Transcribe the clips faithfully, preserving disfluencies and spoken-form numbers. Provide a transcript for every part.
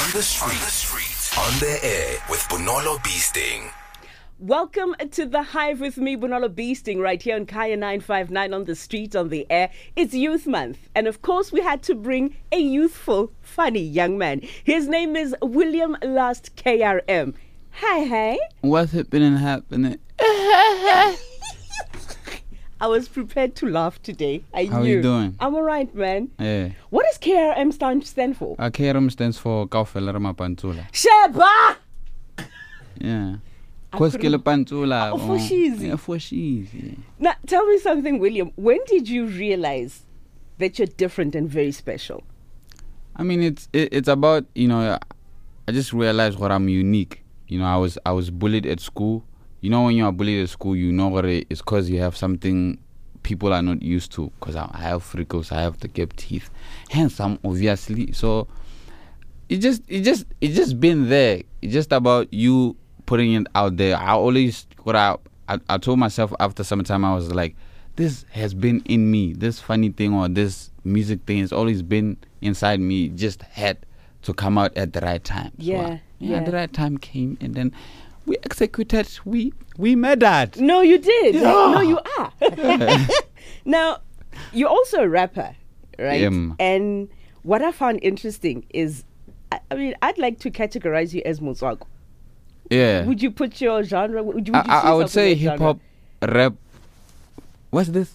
the street, on the street, on the air with Bonolo Beasting. Welcome to The Hive with me, Bonolo Beasting, right here on Kaya nine five nine on the street, on the air. It's Youth Month. And of course, we had to bring a youthful, funny young man. His name is William Last K R M. Hi, hi. What's happening, happening? I was prepared to laugh today. I How knew. you doing? I'm all right, man. Yeah. What does K R M stand, stand for? Uh, K R M stands for Kaufela Ramapantula. Sheba! Yeah. Koskele Pantula. Oh, for she's. Yeah, for she's. Yeah. Now, tell me something, William. When did you realize that you're different and very special? I mean, it's it, it's about, you know, I just realized what I'm unique. You know, I was I was bullied at school. You know, when you are bullied at school, you know what it is because you have something people are not used to. Because I, I have freckles, I have the gap teeth, handsome, obviously. So it just it just it just been there. It's just about you putting it out there. I always what I I, I told myself after some time, I was like, this has been in me. This funny thing or this music thing has always been inside me. It just had to come out at the right time. Yeah, so, I, yeah, yeah. the right time came, and then we executed. We we made that. No, you did. Yeah. No, you are. Now, you're also a rapper, right? Um, and what I found interesting is, I, I mean, I'd like to categorize you as Motswako. Yeah. Would you put your genre? Would you, would you I, see I, I would yourself in say that hip genre? hop, rap. What's this?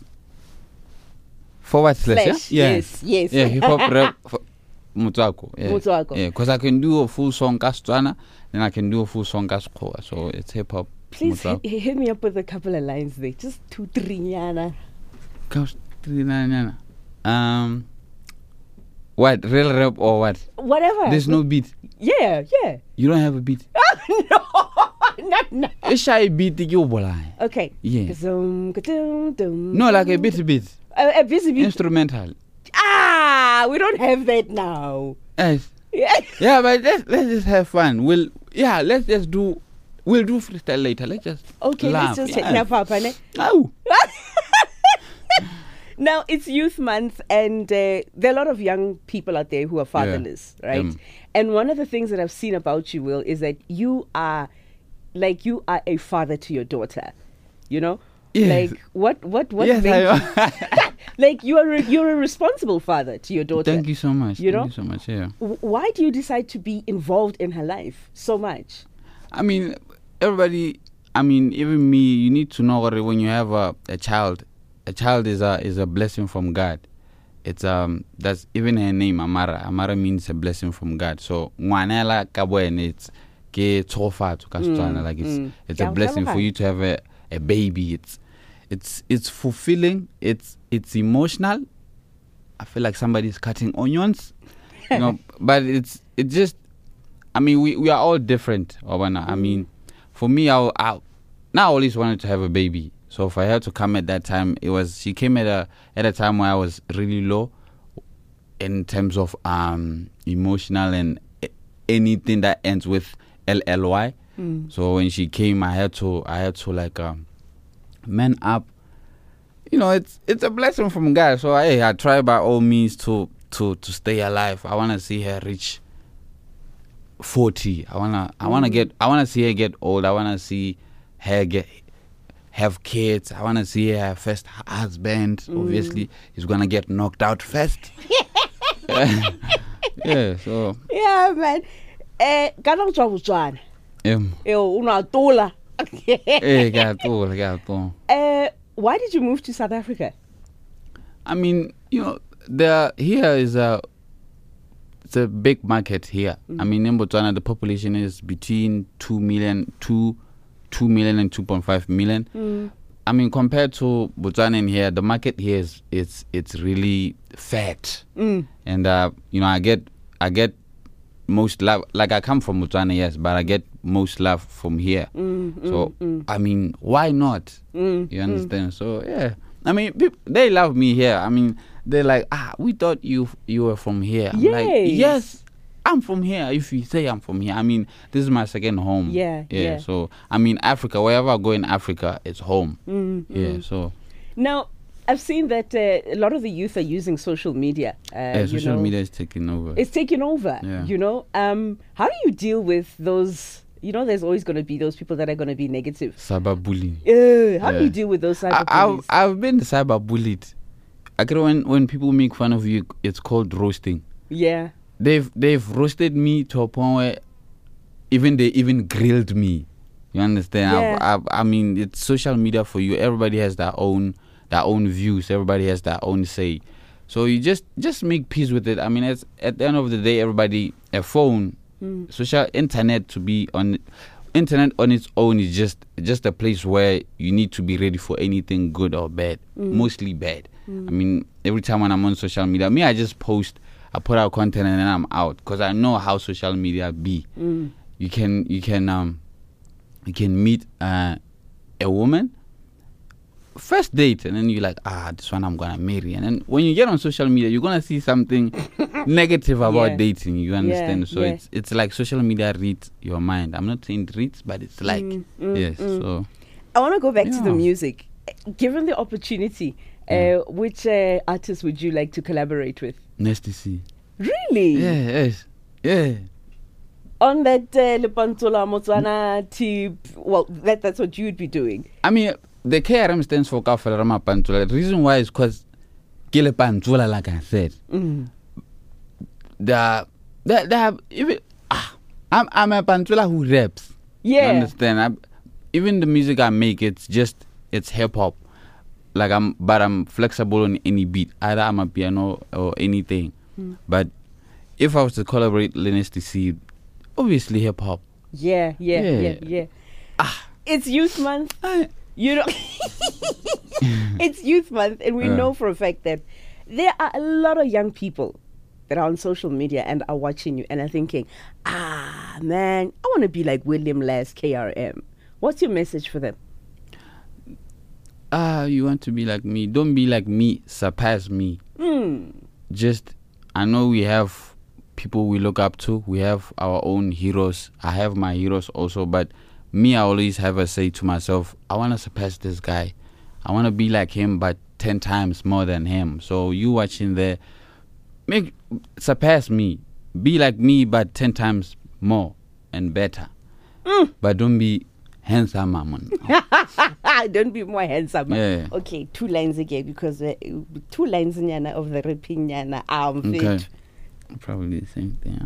Forward slash. Slash, Yeah. yes, yes. Yeah, hip hop, rap. F- Motswako. Yeah. Motswako. Yeah, because I can do a full song Kastswana, then I can do a full song Kaskhoa. So it's hip hop. Please hit, Motswako. hit me up with a couple of lines there. Just two, three, yana. Kaus- Um, what real rap or what? Whatever. There's no beat. Yeah, yeah. You don't have a beat. no, no, no. A shy beat you bolai. Okay. Yeah. Zoom, ka-dum, dum, No, like a dum. beat beat. A, a busy beat. Instrumental. Ah, we don't have that now. Yes. Yeah. Yeah, but let's let's just have fun. We'll yeah, let's just do. We'll do freestyle later. Let's just Okay, laugh. let's just yeah. take now, Papa. Ne? Ow. Now it's Youth Month, and uh, there are a lot of young people out there who are fatherless, right? Um. And one of the things that I've seen about you, Will, is that you are, like, you are a father to your daughter. You know, Yes. like what, what, what? Yes, made I you- am. like you are, a, you're a responsible father to your daughter. Thank you so much. You Thank know? you so much. Yeah. W- Why do you decide to be involved in her life so much? I mean, everybody. I mean, even me. You need to know what when you have a, a child. A child is a is a blessing from God. It's um that's even her name Amara. Amara means a blessing from God. So ngwanela kabwene it's ke tsofatso ka Setswana, like it's mm. it's Ke a a blessing for leboha. you to have a, a baby. It's it's it's fulfilling. It's it's emotional. I feel like somebody's cutting onions, you know. But it's it just. I mean, we, we are all different, Obana. I mean, for me, I, I now I always wanted to have a baby. So if I had to come at that time, it was she came at a at a time where I was really low in terms of um emotional and a- anything that ends with L L Y. Mm. So when she came, I had to I had to like um man up. You know, it's it's a blessing from God. So hey, I try by all means to to to stay alive. I want to see her reach forty. I wanna I wanna Mm. get I wanna see her get old. I wanna see her get have kids. I wanna see her first hu- husband. Mm. Obviously, he's gonna get knocked out first. Yeah. So Yeah, man. Eh, kana go tswa Botswana. um, Eh, una tola. eh, kato, kato. Eh, why did you move to South Africa? I mean, you know, the here is a it's a big market here. I mean, in Botswana, the population is between two million, two, two million and two point five million. Mm. I mean, compared to Botswana in here, the market here is it's it's really fat, Mm. and uh, you know, I get I get most love. Like I come from Botswana, yes, but I get most love from here. Mm, mm, So mm, I mean, why not? mm, You mm. understand? So yeah, I mean, peop they love me here. I mean, they're like, ah, we thought you you were from here. I'm like, Yes. yes, I'm from here. If you say I'm from here, I mean, this is my second home. Yeah, yeah. yeah. So I mean, Africa, wherever I go in Africa, it's home. Mm, Yeah. mm. So Now, I've seen that uh, a lot of the youth are using social media. Uh, Yeah, you social know. media is taking over. It's taking over. Yeah. You know. Um, how do you deal with those? You know, there's always going to be those people that are going to be negative. Cyberbullying. Uh, how do Yeah. you deal with those cyber I, I've bullies? I've been cyberbullied. I get when when people make fun of you, it's called roasting. Yeah. They've they've roasted me to a point where even they even grilled me. You understand? Yeah. I've, I've, I mean, it's social media for you. Everybody has their own their own views. Everybody has their own say. So you just just make peace with it. I mean, it's, at the end of the day, everybody a phone, Mm. social internet to be on. Internet on its own is just just a place where you need to be ready for anything good or bad. Mm. Mostly bad. I mean, every time when I'm on social media, me I just post, I put out content and then I'm out because I know how social media be. Mm. You can you can um you can meet uh, a woman first date and then you're like, ah, this one I'm gonna marry, and then when you get on social media you're gonna see something negative about Yeah. dating. You understand? Yeah, so yeah. it's it's like social media reads your mind. I'm not saying it reads, but it's like Mm, mm, yes. mm. So I want to go back to the Yeah. music. Given the opportunity, uh, Yeah. which uh, artist would you like to collaborate with? nice to see. Really? Yeah, yes, yeah. On that uh, Lepantola Motswana tip, well, that that's what you would be doing. I mean, the K R M stands for Kafelerama Pantula. The reason why is because Kile Pantula, like I said, Mm. the the the even ah, I'm I'm a Pantula who raps. Yeah. You understand? I, even the music I make, it's just it's hip hop. Like I'm, but I'm flexible on any beat. Either I'm a piano or anything. Mm. But if I was to collaborate Linus to see, obviously hip hop. Yeah, yeah, yeah, Yeah. yeah. Ah. It's Youth Month. I- You know, it's Youth Month, and we Yeah. know for a fact that there are a lot of young people that are on social media and are watching you and are thinking, ah, man, I want to be like William Last K R M. What's your message for them? Ah, you want to be like me? Don't be like me. Surpass me. Mm. Just, I know we have people we look up to. We have our own heroes. I have my heroes also, but me, I always have a say to myself, I want to surpass this guy. I want to be like him, but ten times more than him. So you watching there, make surpass me. Be like me, but ten times more and better. Mm. But don't be handsome, man. Don't be more handsome. Yeah. Okay, two lines again because uh, two lines nyana of the rapping nyana arm Okay. fit. Probably the same thing.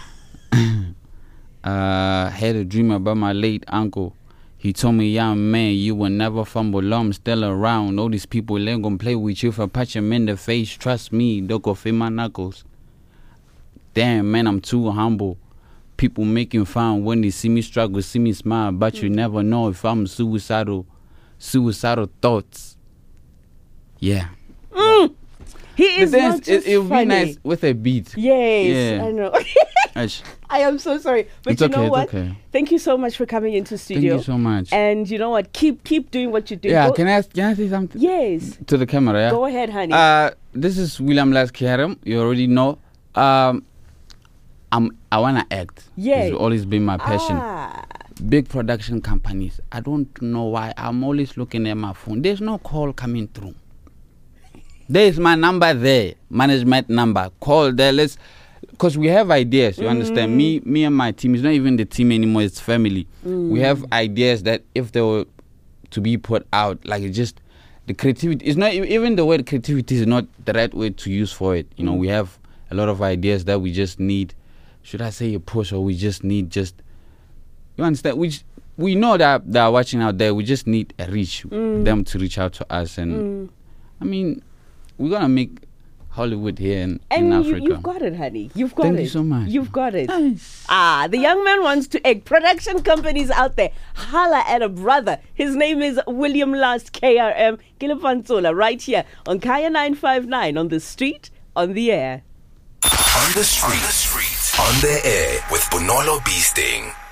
uh, had a dream about my late uncle. He told me, young man, you will never fumble. I'm still around. All these people, they gonna play with you. If I punch them in the face, trust me, they'll go feel my knuckles. Damn, man, I'm too humble. People making fun when they see me struggle, see me smile, but you never know if I'm suicidal. Suicidal thoughts. Yeah. Mm. He is The thing not is, just it, it would funny. be nice with a beat. Yes, Yeah. I know. Ash, I am so sorry, but It's you okay, know it's what? okay. Thank you so much for coming into Thank studio. you so much. And you know what? Keep keep doing what you do. Yeah, Go- can I ask, can I say something yes. to the camera? Yeah. Go ahead, honey. Uh, this is William Las K R M. You already know. Um, I'm I wanna act. Yeah. It's always been my passion. Ah. Big production companies. I don't know why. I'm always looking at my phone. There's no call coming through. There is my number there, management number. Call there. Let's, because we have ideas. You understand? Me, me and my team. It's not even the team anymore. It's family. We have ideas that if they were to be put out, like it's just the creativity. It's not e- even the word creativity is not the right word to use for it. You know, we have a lot of ideas that we just need. Should I say a push, or we just need just. You understand? We j- we know that they are watching out there. We just need a reach, them to reach out to us, and I mean, we're gonna make Hollywood here in, And in you, Africa. you've got it, honey. You've got Thank it. you so much. You've got it. Nice. Ah, the young man wants to egg. Production companies out there, holla at a brother. His name is William Last K R M Kilepantola, right here on Kaya nine five nine, on the street, on the air. On the street, on the street, on the air with Bonolo Beasting.